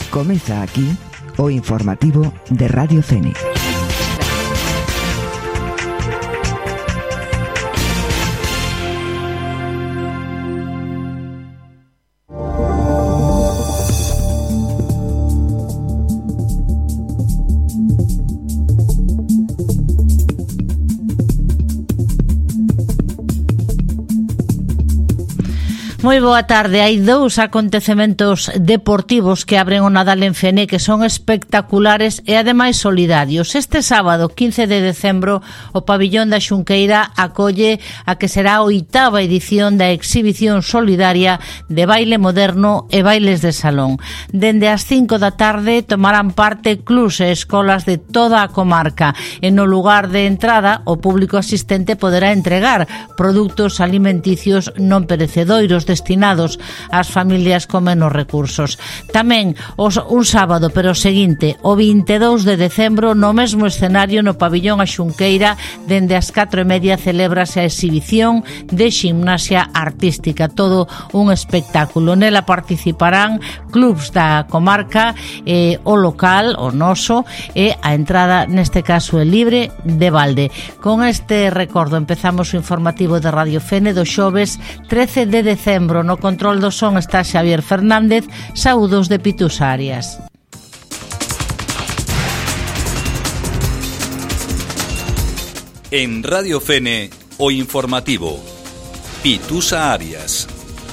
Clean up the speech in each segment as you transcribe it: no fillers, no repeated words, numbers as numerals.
Comeza aquí o informativo de Radio Fene. Moi boa tarde. Hai dous acontecementos deportivos que abren o Nadal en Fene que son espectaculares e ademais solidarios. Este sábado, 15 de decembro, o pabillón da Xunqueira acolle a que será a 8ª edición da exhibición solidaria de baile moderno e bailes de salón. Dende as 5 da tarde tomarán parte clubs e escolas de toda a comarca e no lugar de entrada o público asistente poderá entregar produtos alimenticios non perecedoiros destinados ás familias con menos recursos. Tamén un sábado, pero o seguinte, o 22 de decembro, no mesmo escenario no pabillón a Xunqueira, dende as 4:30 celébrase a exhibición de ximnasia artística, todo un espectáculo. Nela participarán clubs da comarca, o local, o noso, e a entrada neste caso é libre de balde. Con este recordo empezamos o informativo de Radio Fene do xoves 13 de decembro. No control do son está Xavier Fernández. Saúdos de Pitus Arias. En Radio Fene, o informativo Pitusa Arias.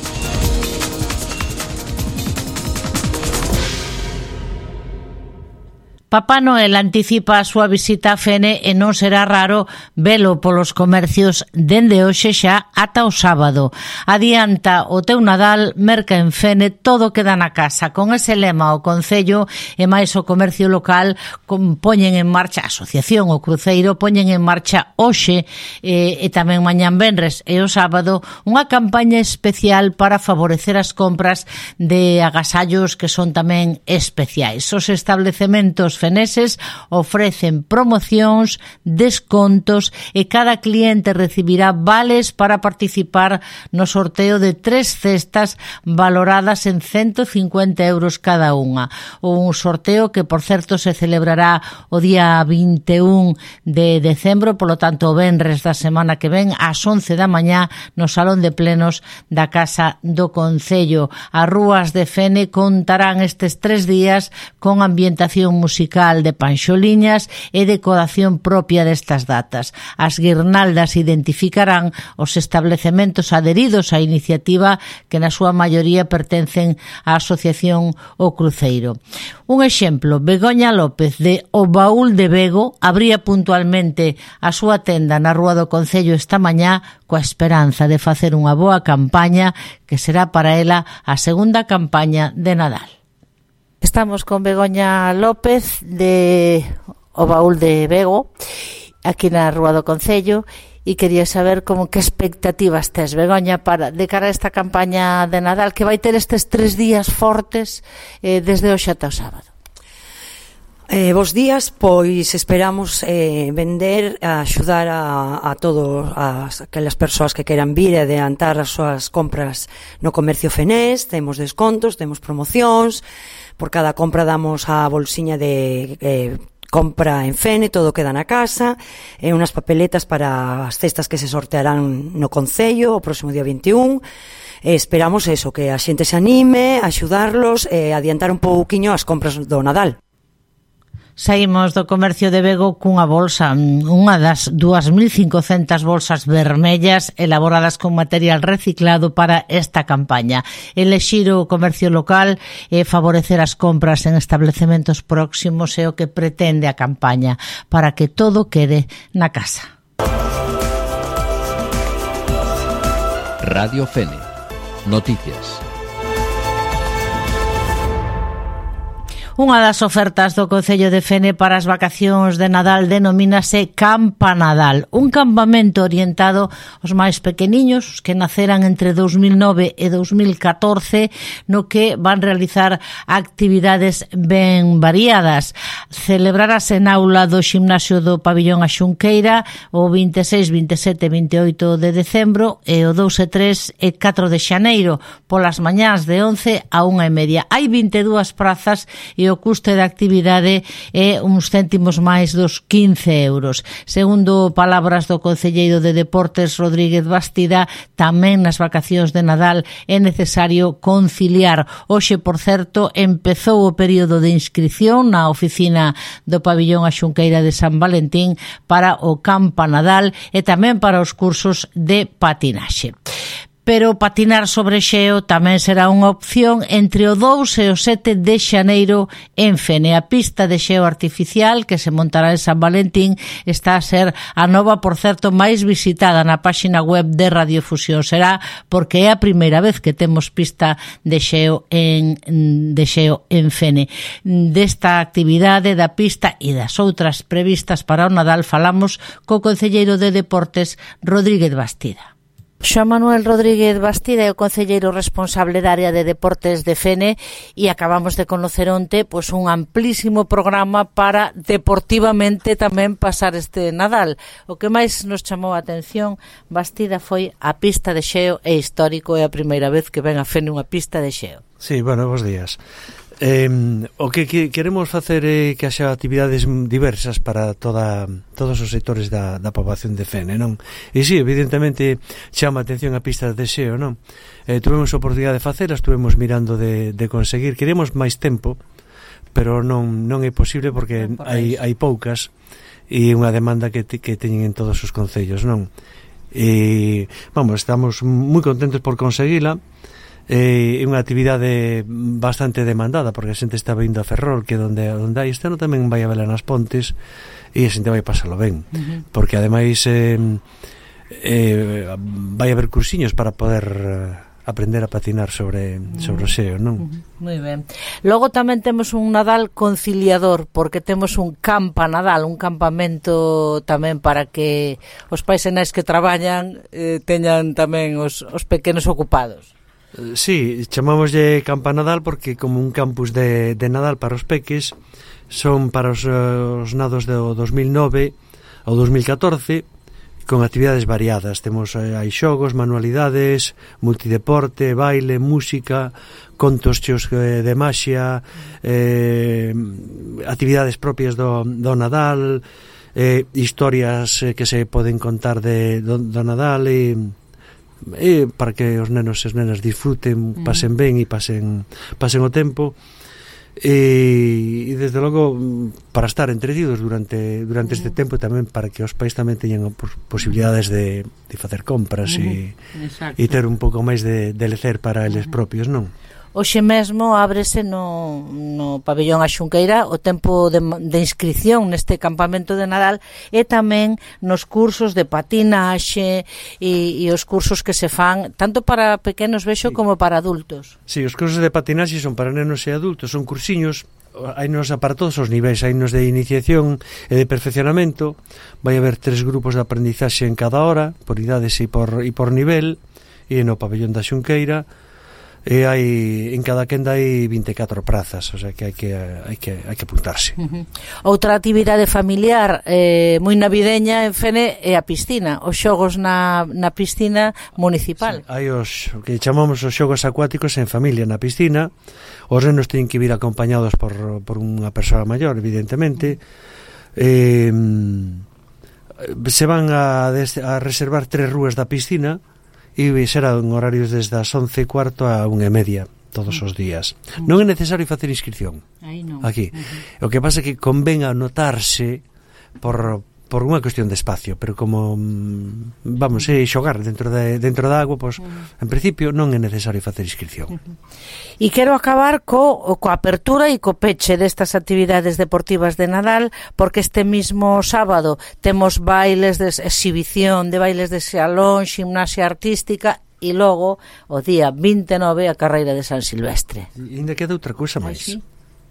Papá Noel anticipa a súa visita a Fene e non será raro velo polos comercios dende hoxe xa ata o sábado. Adianta o teu Nadal, merca en Fene, todo queda na casa. Con ese lema o Concello e máis o comercio local poñen en marcha, a Asociación o Cruceiro poñen en marcha hoxe e tamén mañán venres e o sábado unha campaña especial para favorecer as compras de agasallos que son tamén especiais. Os establecementos feneses ofrecen promocións, descontos e cada cliente recibirá vales para participar no sorteo de 3 cestas valoradas en 150 euros cada unha. Un sorteo que, por certo, se celebrará o día 21 de decembro, polo tanto, o venres da semana que ven, ás 11 da mañá, no Salón de Plenos da Casa do Concello. As rúas de Fene contarán estes 3 días con ambientación musical de panxoliñas e decoración propia destas datas. As guirnaldas identificarán os establecementos adheridos á iniciativa que na súa maioría pertencen á Asociación O Cruceiro. Un exemplo, Begoña López de O Baúl de Bego abría puntualmente a súa tenda na Rúa do Concello esta mañá coa esperanza de facer unha boa campaña que será para ela a segunda campaña de Nadal. Estamos con Begoña López de O Baúl de Bego, aquí na Rúa do Concello, e quería saber que expectativas tes, Begoña, de cara a esta campaña de Nadal que vai ter estes 3 días fortes desde hoxe ata o sábado. Bos días, pois esperamos vender, axudar a todos aquelas persoas que queran vir e adiantar as súas compras no comercio fenés. Temos descontos, temos promocións. Por cada compra damos a bolsiña de compra en Fene, todo queda na casa, e unhas papeletas para as cestas que se sortearán no Concello o próximo día 21. Esperamos eso, que a xente se anime, axudarlos e adiantar un pouquiño as compras do Nadal. Saímos do comercio de Bego cunha bolsa, unha das 2.500 bolsas vermellas elaboradas con material reciclado para esta campaña. Elexir o comercio local e favorecer as compras en establecementos próximos é o que pretende a campaña para que todo quede na casa. Radio Fene. Noticias. Unha das ofertas do Concello de Fene para as vacacións de Nadal denomínase Campa Nadal, un campamento orientado aos máis pequeniños, que naceran entre 2009 e 2014, no que van realizar actividades ben variadas. Celebrarase en aula do Ximnasio do Pabillón a Xunqueira o 26, 27 e 28 de decembro e o 2 e 3 e 4 de xaneiro, polas mañás de 11 a 1:30. Hai 22 prazas e o custe da actividade é uns céntimos máis dos 15 euros. Segundo palabras do concelleiro de Deportes, Rodríguez Bastida, tamén nas vacacións de Nadal é necesario conciliar. Hoxe, por certo, empezou o período de inscripción na oficina do Pabillón a Xunqueira de San Valentín para o Campa Nadal e tamén para os cursos de patinaxe. Pero patinar sobre xeo tamén será unha opción entre o 2 e o 7 de xaneiro en Fene. A pista de xeo artificial que se montará en San Valentín está a ser a nova, por certo, máis visitada na páxina web de Radiofusión. Será porque é a primeira vez que temos pista de xeo en Fene. Desta actividade da pista e das outras previstas para o Nadal falamos co concelleiro de Deportes, Rodríguez Bastida. Xoán Manuel Rodríguez Bastida é o concelleiro responsable da área de deportes de Fene e acabamos de conocer onte un amplísimo programa para deportivamente tamén pasar este Nadal. O que máis nos chamou a atención, Bastida, foi a pista de xeo. É histórico, é a primeira vez que ven a Fene unha pista de xeo. Sí, bueno, bons días. O que queremos facer é que haxa actividades diversas para todos os sectores da poboación de Fene, non? E si, evidentemente, chama a atención a pista de xeo, non? Tuvemos a oportunidade de facelas, estuvemos mirando de conseguir. Queremos máis tempo, pero non é posible porque hai poucas e unha demanda que teñen en todos os concellos, non? E, vamos, estamos moi contentos por conseguila. É unha actividade bastante demandada porque a xente está vindo a Ferrol, que onde hai. Este ano tamén vai a vela nas Pontes e a xente vai pasalo ben, porque ademais vai haber cursiños para poder aprender a patinar sobre o xeo, non? Moi ben. Logo tamén temos un Nadal conciliador, porque temos un Campa Nadal, un campamento tamén para que os pais e nais que traballan teñan tamén os pequenos ocupados. Sí, chamámoslle Campa Nadal porque como un campus de Nadal para os peques, son para os nados do 2009 ao 2014, con actividades variadas. Temos hai xogos, manualidades, multideporte, baile, música, contos cheos de maxia, actividades propias do Nadal, historias que se poden contar do Nadal e para que os nenos e as nenas disfruten, pasen ben e pasen o tempo e desde logo para estar entretidos durante este tempo, tamén para que os pais tamén teñan posibilidades de facer compras e ter un pouco máis de lecer para eles propios, non? Hoxe mesmo ábrese no Pabillón a Xunqueira o tempo de inscripción neste campamento de Nadal e tamén nos cursos de patinaxe e os cursos que se fan tanto para pequenos, vexo, como para adultos. Sí, os cursos de patinaxe son para nenos e adultos, son cursiños, hainos para todos os niveis, hainos de iniciación e de perfeccionamento. Vai haber 3 grupos de aprendizaxe en cada hora, por idades e por nivel, e no Pabillón da Xunqueira e hai en cada quenda hai 24 prazas, o sea que hai que apuntarse. Outra actividade familiar moi navideña en Fene é a piscina, os xogos na piscina municipal. Sí, hai os que chamamos os xogos acuáticos en familia na piscina. Os nenos teñen que vir acompañados por unha persoa maior, evidentemente. Se van a reservar 3 rúas da piscina e será en horarios desde as 11:15 a 1:30 todos os días. Non é necesario facer inscripción aquí. O que pasa é que convén anotarse por unha cuestión de espacio, pero como vamos xogar dentro da agua, pois en principio non é necesario facer inscripción. E quero acabar coa apertura e co peche destas actividades deportivas de Nadal, porque este mismo sábado temos bailes de exhibición, de bailes de salón, gimnasia artística e logo o día 29 a carreira de San Silvestre. E ainda queda outra cousa máis.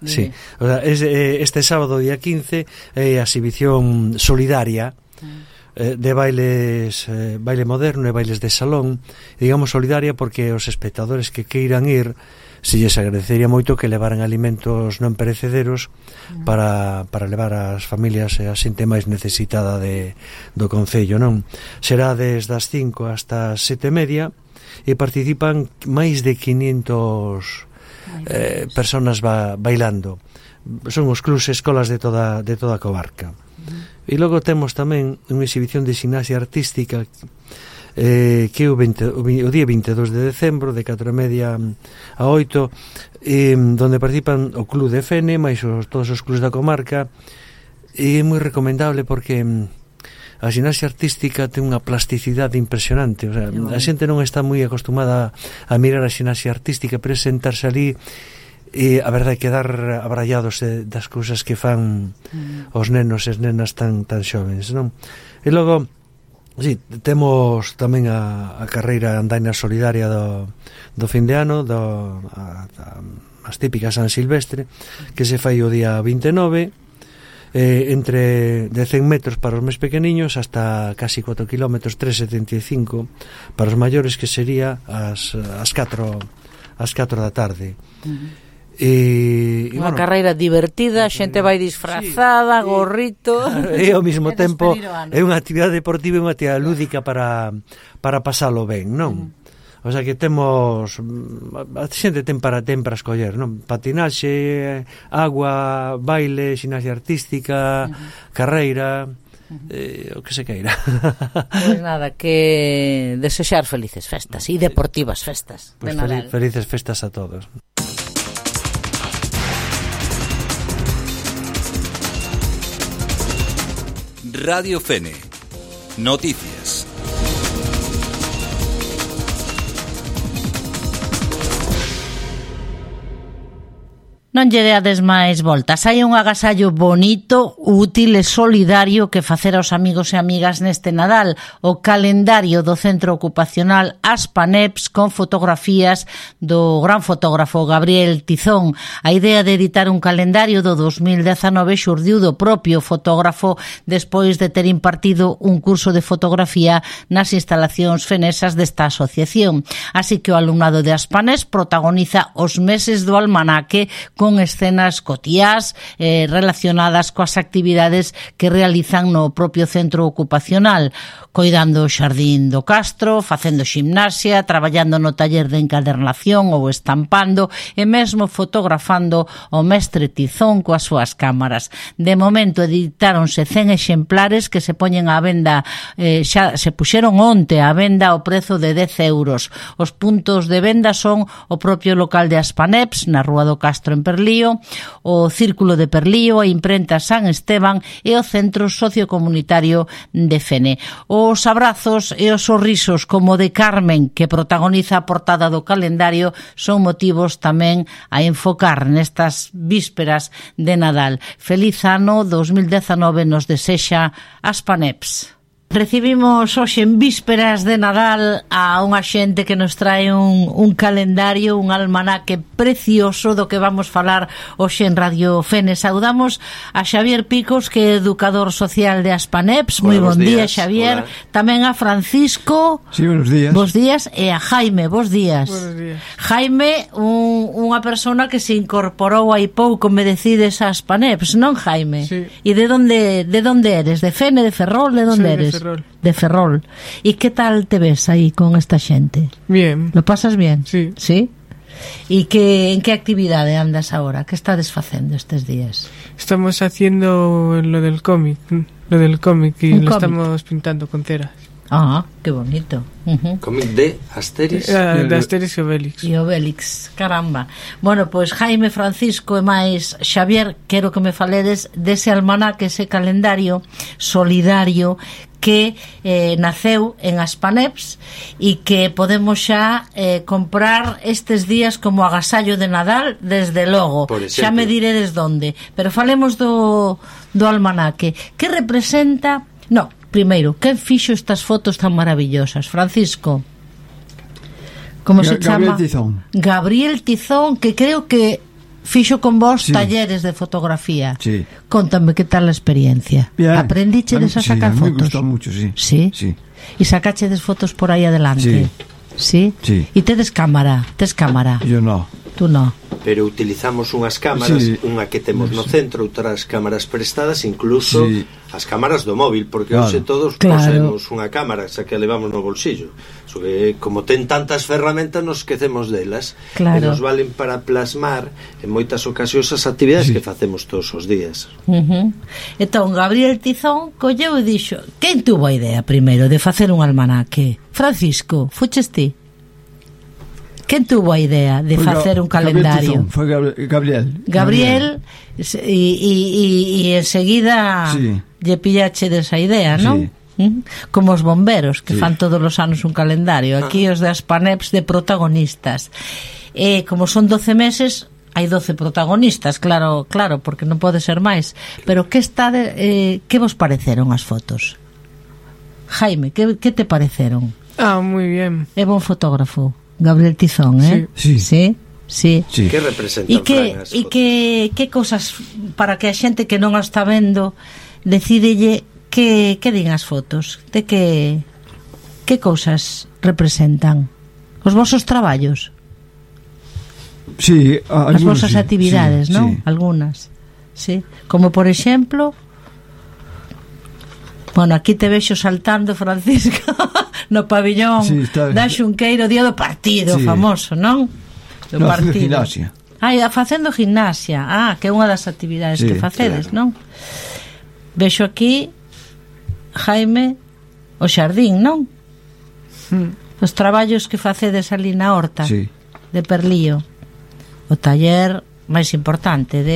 Sí. O sea, este sábado día 15 é a exhibición solidaria de bailes, baile moderno e bailes de salón, digamos solidaria porque os espectadores que queiran ir, se lles agradecería moito que levaran alimentos non perecederos para levar ás familias e a xente máis necesitada do concello, non? Será desde as 5 hasta as 7:30 e participan máis de 500 personas bailando. Son os clubs e escolas de toda a comarca. E logo temos tamén unha exhibición de ximnasia artística que é o día 22 de decembro de 4:30 a 8 donde participan o club de Fene máis todos os clubs da comarca, e é moi recomendable porque a ximnasia artística ten unha plasticidade impresionante. O sea, a xente non está moi acostumada a mirar a ximnasia artística, pero é sentarse ali e a verdade é quedar abrallados das cousas que fan os nenos e as nenas tan xóvenes, non? E logo, sí, temos tamén a carreira andaina solidaria do fin de ano, as típicas San Silvestre, que se fai o día 29, entre de 100 metros para os máis pequeniños hasta casi 4 kilómetros, 3,75 para os maiores, que sería as 4 da tarde. Unha carreira divertida, a xente vai disfrazada, sí, gorrito, e ao mesmo tempo é unha actividade deportiva e unha actividade lúdica para pasalo ben, non? O sea que temos, a xente ten para escoller, non? Patinaxe, agua, baile, ximnasia artística, carreira, o que se queira. Pois nada, que desexar felices festas e deportivas festas de Nadal. Felices festas a todos. Radio Fene. Noticias. Non lle deades máis voltas. Hai un agasallo bonito, útil e solidario que facer aos amigos e amigas neste Nadal. O calendario do Centro Ocupacional Aspaneps con fotografías do gran fotógrafo Gabriel Tizón. A idea de editar un calendario do 2019 xurdiu do propio fotógrafo despois de ter impartido un curso de fotografía nas instalacións fenesas desta asociación. Así que o alumnado de Aspaneps protagoniza os meses do almanaque con escenas cotiás relacionadas coas actividades que realizan no propio centro ocupacional, coidando o xardín do Castro, facendo ximnasia, traballando no taller de encadernación ou estampando e mesmo fotografando o mestre Tizón coas súas cámaras. De momento editáronse 100 exemplares que se poñen á venda, xa se puxeron onte á venda ao prezo de 10 euros. Os puntos de venda son o propio local de Aspaneps, na Rúa do Castro en Perlío, o Círculo de Perlío, a imprenta San Esteban e o Centro Sociocomunitario de Fene. Os abrazos e os sorrisos como de Carmen, que protagoniza a portada do calendario, son motivos tamén a enfocar nestas vísperas de Nadal. Feliz ano 2019 nos desexa Aspaneps. Recibimos hoxe en vísperas de Nadal a unha xente que nos trae un calendario, un almanaque precioso do que vamos falar hoxe en Radio Fene. Saudamos a Xavier Picos, que é educador social de Aspaneps. Moi bon día, Xavier. Hola. Tamén a Francisco. Sí, buenos días. Bos días. E a Jaime, bos días. Buenos días. Jaime, unha persona que se incorporou hai pouco, me decides, a Aspaneps, non, Jaime? Sí. E de onde eres? De Fene, de Ferrol, de onde eres? De Ferrol. ¿Y qué tal te ves ahí con esta gente? Bien. ¿Lo pasas bien? Sí. ¿Sí? ¿Y en qué actividad andas ahora? ¿Qué estás desfacendo estos días? Estamos haciendo lo del cómic y lo estamos pintando con ceras. Ah, qué bonito. Cómic de Asterix. De Asterix e Obélix. E Obélix, caramba. Bueno, pois Jaime, Francisco e máis Xavier, quero que me faledes dese almanaque, ese calendario solidario que naceu en Aspaneps e que podemos xa comprar estes días como agasallo de Nadal, desde logo. Xa me diredes onde. Pero falemos do almanaque. Que representa... No, primeiro, quen fixo estas fotos tan maravillosas? Francisco. Como se chama? Gabriel Tizón. Gabriel Tizón, que creo que fixo con vos talleres de fotografía. Sí. Contame que tal a experiencia. Bien. Aprendíchedes a sacar a mí fotos. me gustó mucho, sí. Sí. Sí. Y sacachedes fotos por aí adelante. Sí. Sí. E tedes cámara, Yo no. Tú no. Pero utilizamos unhas cámaras, unha que temos no centro, outras cámaras prestadas, incluso as cámaras do móvil, porque hoxe todos posemos unha cámara, xa que a levamos no bolsillo. Como ten tantas ferramentas, nos esquecemos delas, e nos valen para plasmar en moitas ocasións as actividades que facemos todos os días. Entón, Gabriel Tizón colleu e dixo: quen tuvo a idea primeiro de facer un almanaque? Francisco, fuches ti? Quen tuvo a idea de facer un calendario? Foi Gabriel. Gabriel, e enseguida lle pillache desa idea, non? Como os bomberos que fan todos os anos un calendario. Aquí os das Paneps de protagonistas. Como son 12 meses, hai 12 protagonistas, claro, porque non pode ser máis. Pero que vos pareceron as fotos? Jaime, que te pareceron? Moi bien. É bon fotógrafo Gabriel Tizón, Sí. Que representan Fran as fotos? E que cosas, para que a xente que non a está vendo decídelle que din as fotos, de que cousas representan os vosos traballos, as vosas actividades, non? Algunas, como por exemplo, bueno, aquí te vexo saltando, Francisco, no pabillón da Xunqueiro, día do partido famoso, non? Do partido. Facendo gimnasia. Que é unha das actividades que facedes, non? Vexo aquí, Jaime, o xardín, non? Os traballos que facedes ali na horta de Perlío. O taller máis importante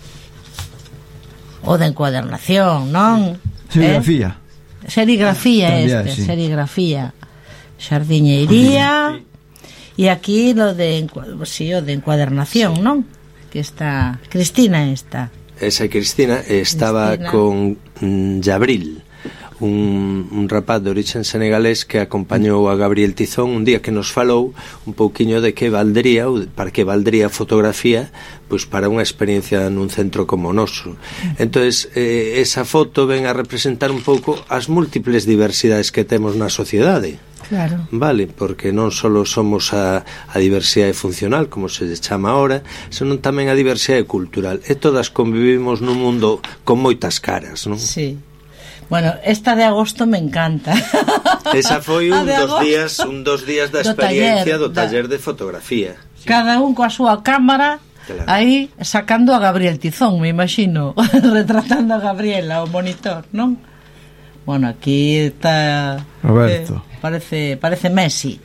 o de encuadernación, non? Serigrafía serigrafía, xardiñeiría, e aquí o de encuadernación, non? Que está Cristina esa Cristina estaba con Jabril, un rapaz de origen senegalés que acompañou a Gabriel Tizón un día, que nos falou un pouquiño de que valdría, ou para que valdría a fotografía, pois para unha experiencia nun centro como o noso. Entonces, esa foto ven a representar un pouco as múltiples diversidades que temos na sociedade. Claro. Vale, porque non só somos a diversidade funcional, como se chama ahora, senón tamén a diversidade cultural, e todas convivimos nun mundo con moitas caras, non? Sí. Bueno, esta de agosto me encanta. Esa foi un dos días da experiencia do taller de fotografía. Cada un coa súa cámara, aí sacando a Gabriel Tizón, me imagino, retratando a Gabriela, o monitor, non? Bueno, aquí está Roberto. Parece Messi.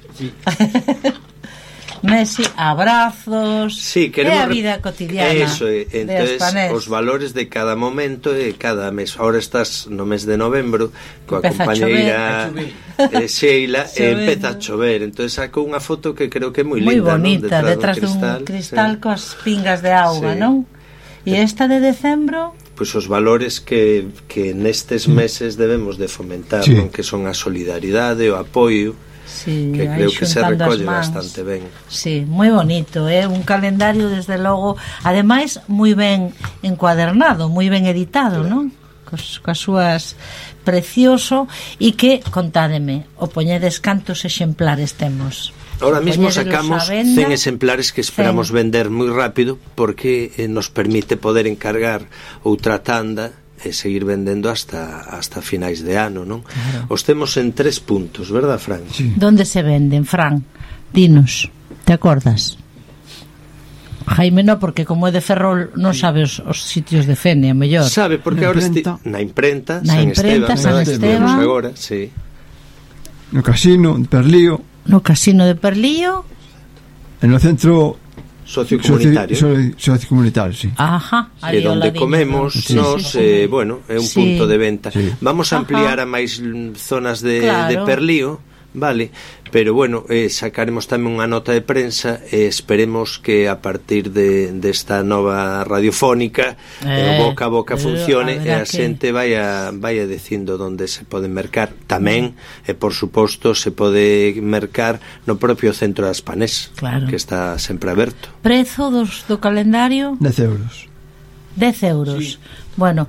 Messi, abrazos, a vida cotidiana. Eso, entonces os valores de cada momento e cada mes. Ahora estás no mes de novembro coa compañeira Sheila, e empeza a chover. Entonces saco unha foto que creo que é moi linda, bonita, detrás dun cristal coas pingas de auga, non? E esta de decembro, pois os valores que nestes meses debemos de fomentar, non? Que son a solidaridade, o apoio, que creo que se recolle bastante ben. Sí, moi bonito, un calendario desde logo, ademais moi ben encuadernado, moi ben editado, non? Coas súas, precioso. E que, contádeme, o poñedes cantos exemplares temos? Ahora mismo sacamos 100 exemplares que esperamos vender moi rápido, porque nos permite poder encargar outra tanda e seguir vendendo hasta finais de ano, non? Claro. Os temos en 3 puntos, verdad, Fran? Sí. Donde se venden, Fran? Dinos, te acordas? Jaime no, porque como é de Ferrol non sabe os sitios de Fene, a mellor. Sabe, porque agora na imprenta San Esteban agora, sí. No casino de Perlío. No casino de Perlío. En o centro sociocomunitario. Sociocomunitario, sí. Ajá. Que donde comemos nos, bueno, é un punto de venta. Sí. Vamos a ampliar a máis zonas de Perlío, vale, pero bueno, sacaremos tamén unha nota de prensa e esperemos que a partir desta nova radiofónica o boca a boca funcione e a xente vaya dicindo onde se pode mercar tamén, e por suposto se pode mercar no propio centro das Panés, claro, que está sempre aberto. Prezo do calendario? 10 euros. 10 euros. Sí. Bueno,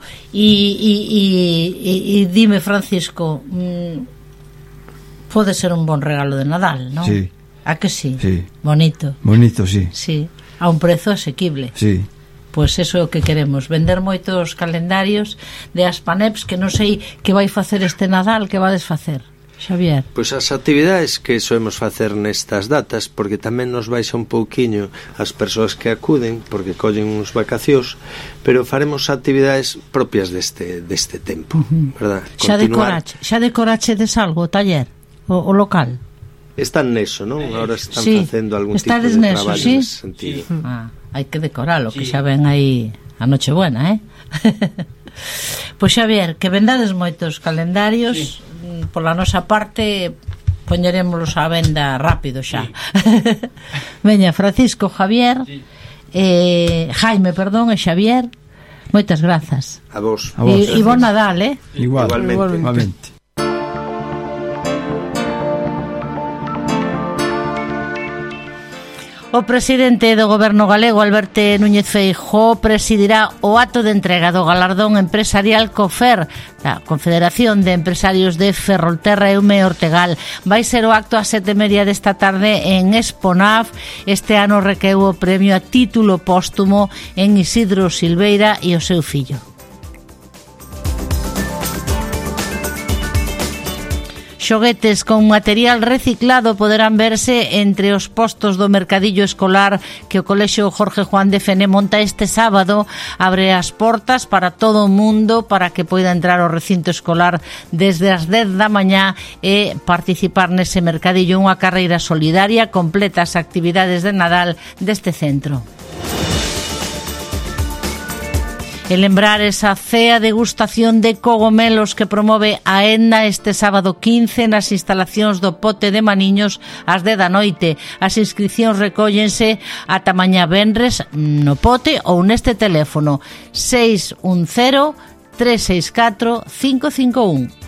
e dime, Francisco, pode ser un bon regalo de Nadal, non? Sí. A que sí? Sí. Bonito. Bonito, sí. Sí, a un prezo asequible. Sí. Pois eso é o que queremos, vender moitos calendarios de Aspaneps, que non sei que vai facer este Nadal, que vades facer, Xavier? Pois as actividades que soemos facer nestas datas, porque tamén nos baixa un pouquiño as persoas que acuden, porque collen uns vacacións, pero faremos actividades propias deste tempo, verdad? Xa decorachedes algo, o taller, o local? Están neso, non? Ahora están facendo algún tipo de traballo ¿sí? nese sentido. Hai que decoralo, que xa ven aí a Nochebuena, Pois Xavier, que vendades moitos calendarios, pola nosa parte poñerémolos á venda rápido xa. Veña, Francisco, Javier, Jaime, perdón, e Xavier, moitas grazas. A vos. E bon Nadal, Igualmente. O presidente do Goberno galego, Alberto Núñez Feijóo, presidirá o acto de entrega do galardón empresarial COFER, da Confederación de Empresarios de Ferrolterra e Eume Ortegal. Vai ser o acto ás 7:30 desta tarde en Exponaf. Este ano requeu o premio a título póstumo en Isidro Silveira e o seu fillo. Xoguetes con material reciclado poderán verse entre os postos do mercadillo escolar que o Colexio Jorge Juan de Fene monta este sábado. Abre as portas para todo o mundo para que poida entrar ao recinto escolar desde as 10 da mañá e participar nese mercadillo, unha carreira solidaria completa as actividades de Nadal deste centro. E lembrar esa cea degustación de cogomelos que promove a Edna este sábado 15 nas instalacións do Pote de Maniños ás 10 da noite. As inscripcións recóllense ata mañá venres no Pote ou neste teléfono 610 364 551.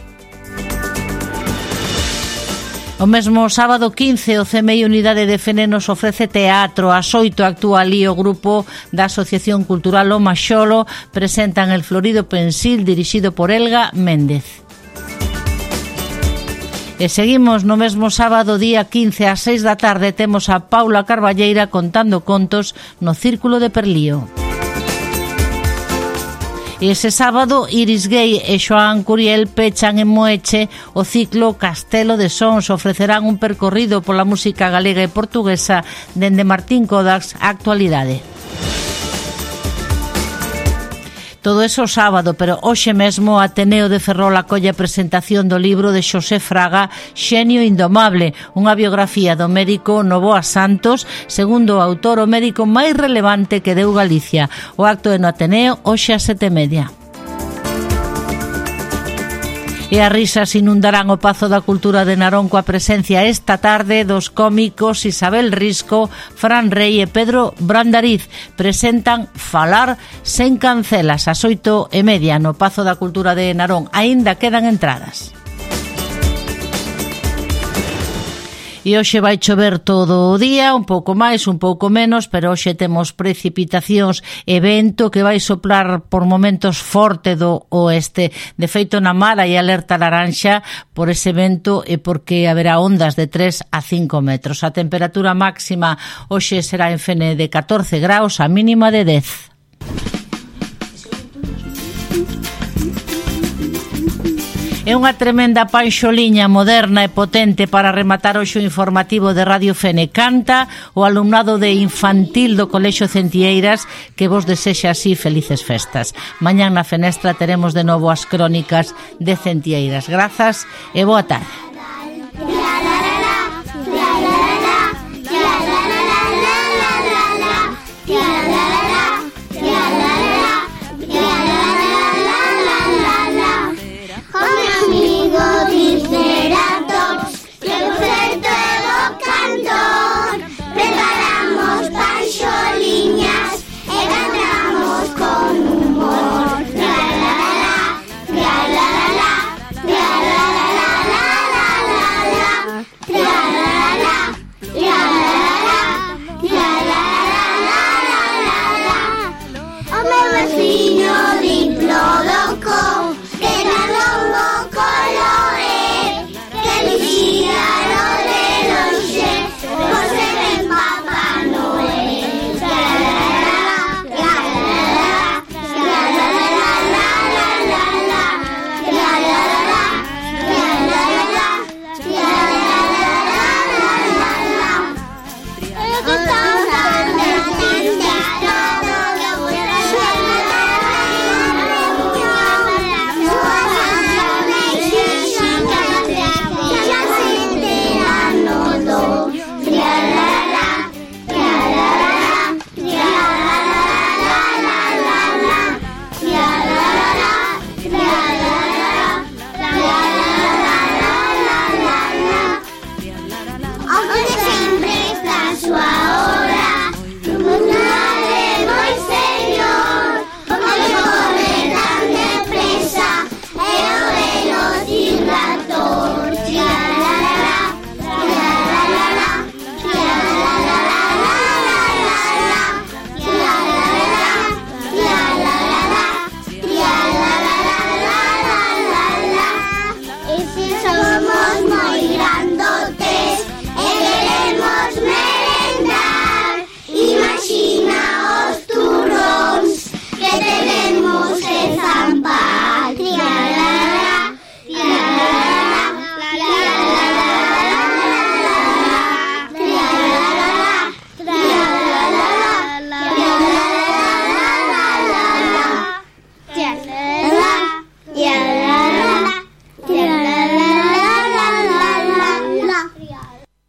O mesmo sábado 15 o CMI Unidade de Fene nos ofrece teatro. Ás 8 actúa ali o grupo da Asociación Cultural O Maxolo. Presentan El Florido Pensil, dirixido por Elga Méndez. E seguimos no mesmo sábado, día 15 ás 6 da tarde. Temos a Paula Carballeira contando contos no Círculo de Perlío. E ese sábado Iris Gay e Xoán Curiel pechan en Moeche o ciclo Castelo de Sons. Ofrecerán un percorrido pola música galega e portuguesa dende Martín Kodax á actualidade. Todo eso sábado, pero hoxe mesmo Ateneo de Ferrol acolle a presentación do libro de Xosé Fraga, Xenio Indomable, unha biografía do médico Novoa Santos, segundo o autor, o médico máis relevante que deu Galicia. O acto é no Ateneo hoxe ás 7:30. E as risas inundarán o Pazo da Cultura de Narón coa presencia esta tarde dos cómicos Isabel Risco, Fran Rey e Pedro Brandariz. Presentan Falar sen cancelas ás 8:30 no Pazo da Cultura de Narón. Aínda quedan entradas. E hoxe vai chover todo o día, un pouco máis, un pouco menos, pero hoxe temos precipitacións e vento que vai soplar por momentos forte do oeste. De feito, na mar hai alerta laranxa por ese vento e porque haberá ondas de 3 a 5 metros. A temperatura máxima hoxe será en Fene de 14 graus, a mínima de 10. É unha tremenda panxoliña moderna e potente para rematar hoxe o informativo de Radio Fene. Canta o alumnado de infantil do Colexio Centieiras, que vos desexa así felices festas. Mañán na Fenestra teremos de novo as crónicas de Centieiras. Grazas e boa tarde.